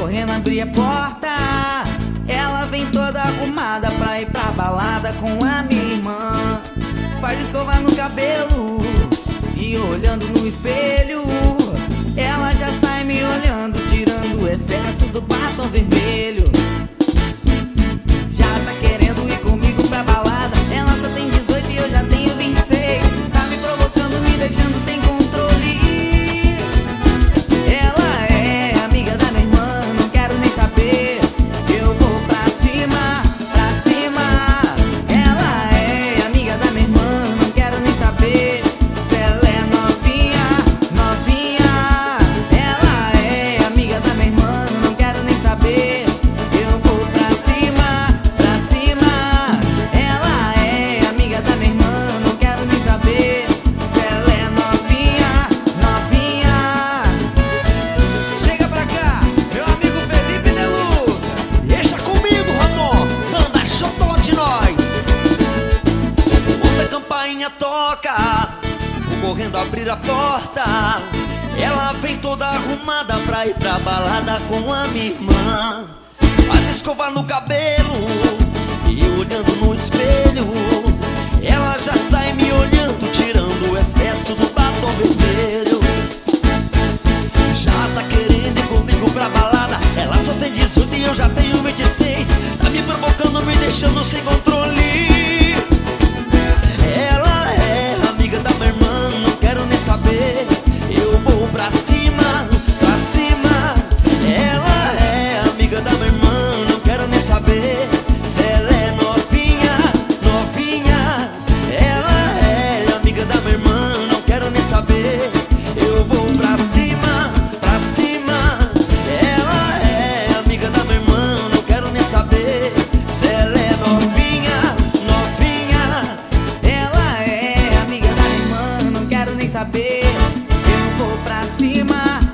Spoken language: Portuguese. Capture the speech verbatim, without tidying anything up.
correndo abrir a porta. Ela vem toda arrumada pra ir pra balada com a minha irmã. Faz escova no cabelo e olhando no espelho, ela já sai me olhando, tirando o excesso do batom vermelho. Já tá querendo ir comigo pra balada. Ela só tem dezoito e eu já tenho vinte e seis. Tá me provocando, me deixando sem controle. Ela é amiga da minha irmã, não quero nem saber. Eu vou pra cima, pra cima. Ela é amiga da minha irmã, não quero nem saber se ela é novinha, novinha. Ela é amiga da minha irmã, não quero nem saber. Eu vou pra cima, pra cima. Ela é amiga da minha irmã, não quero nem saber se ela é novinha, novinha. Chega pra cá, meu amigo Felipe Deluca. Deixa comigo, Ramon, manda xodó de nós. Quando a campainha toca, vou correndo abrir a porta. Ela vem toda arrumada pra ir pra balada com a minha irmã. Faz escova no cabelo e olhando no espelho, ela já sai me olhando, tirando o excesso do batom vermelho. Já tá querendo ir comigo pra balada. Ela só tem dezoito e eu já tenho vinte e seis. Tá me provocando, me deixando sem controle. Ela é amiga da minha irmã, não quero nem saber. Eu vou pra cima, pra cima. Ela é amiga da minha irmã, não quero nem saber se ela é novinha, novinha. Ela é amiga da minha irmã, não quero nem saber. Eu vou pra cima, pra cima. Ela é amiga da minha irmã, não quero nem saber se ela é novinha, novinha. Ela é amiga da minha irmã, não quero nem saber. Eu vou pra cima,